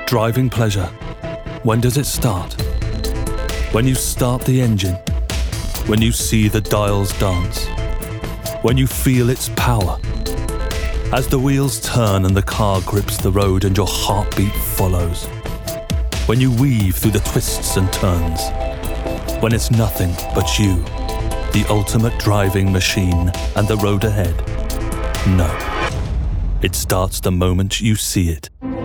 Driving pleasure. When does it start? When you start the engine. When you see the dials dance. When you feel its power. As the wheels turn and the car grips the road and your heartbeat follows. When you weave through the twists and turns. When it's nothing but you, the ultimate driving machine, and the road ahead. No. It starts the moment you see it.